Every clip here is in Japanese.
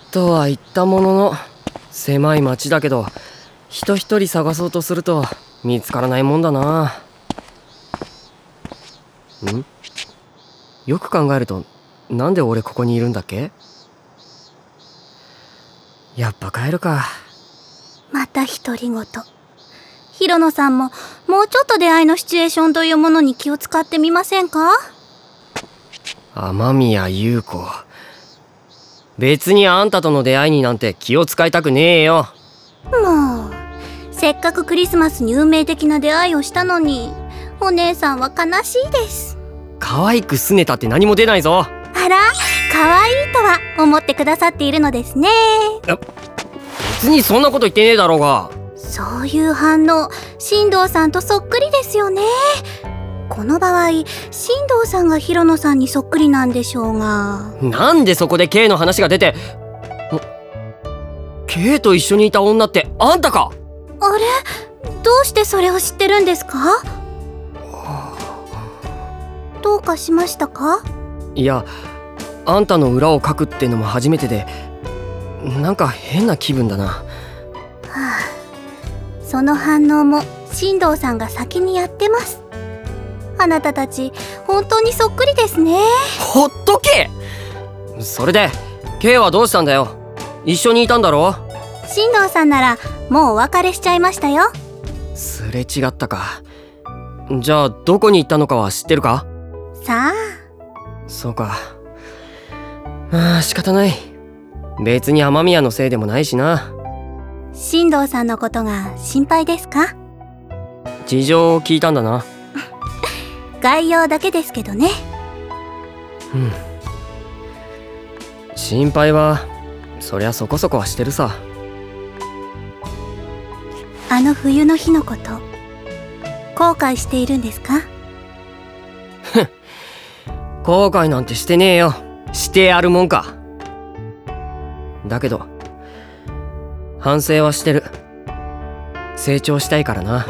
とは言ったものの、狭い町だけど人一人探そうとすると見つからないもんだな。よく考えると、なんで俺ここにいるんだっけ？やっぱ帰るか。 また独り言。広野さんももうちょっと出会いのシチュエーションというものに気を使ってみませんか？ 雨宮優子、別にあんたとの出会いになんて気を使いたくねえよ。 もうせっかくクリスマスに運命的な出会いをしたのに、お姉さんは悲しいです。 可愛くすねたって何も出ないぞ。 あら、可愛いとは思ってくださっているのですね。 別にそんなこと言ってねえだろうが。 そういう反応、進藤さんとそっくりですよね。この場合、進藤さんが広野さんにそっくりなんでしょうが。 なんでそこで K の話が出て。K と一緒にいた女ってあんたか？ あれ、どうしてそれを知ってるんですか？どうかしましたか？ いや、あんたの裏をかくってのも初めてで、なんか変な気分だな。 その反応も進藤さんが先にやってます。あなたたち本当にそっくりですね。 ほっとけ。それで K はどうしたんだよ。一緒にいたんだろ？ 進藤さんならもうお別れしちゃいましたよ。 すれ違ったか。じゃあどこに行ったのかは知ってるか？ さあ。 そうか。仕方ない。別に雨宮のせいでもないしな。 進藤さんのことが心配ですか？ 事情を聞いたんだな。 概要だけですけどね。 心配はそりゃそこそこはしてるさ。 あの冬の日のこと後悔しているんですか？ 後悔なんてしてねえよ。してやるもんか。だけど反省はしてる。成長したいからな。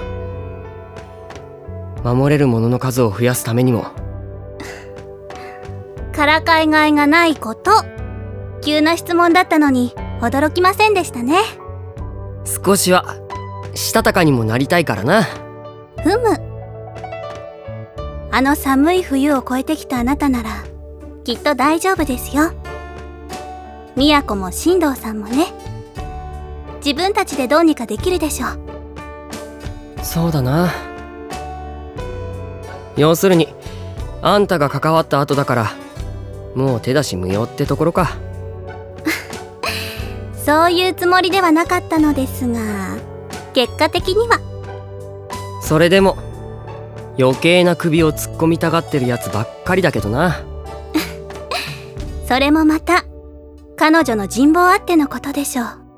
守れるものの数を増やすためにも。 からかいがいがないこと。急な質問だったのに驚きませんでしたね。 少しはしたたかにもなりたいからな。 ふむ。あの寒い冬を越えてきたあなたならきっと大丈夫ですよ。宮子も進藤さんもね。自分たちでどうにかできるでしょう。 そうだな。要するにあんたが関わった後だからもう手出し無用ってところか。 そういうつもりではなかったのですが、結果的には。 それでも余計な首を突っ込みたがってるやつばっかりだけどな。 それもまた彼女の人望あってのことでしょう。